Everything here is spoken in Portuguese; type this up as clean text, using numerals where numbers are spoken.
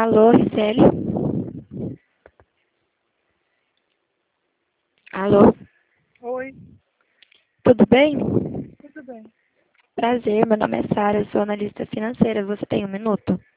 Alô, Ricelli? Alô, Oi, tudo bem? tudo bem. Prazer, meu nome é Sara, eu sou analista financeira. Você tem um minuto?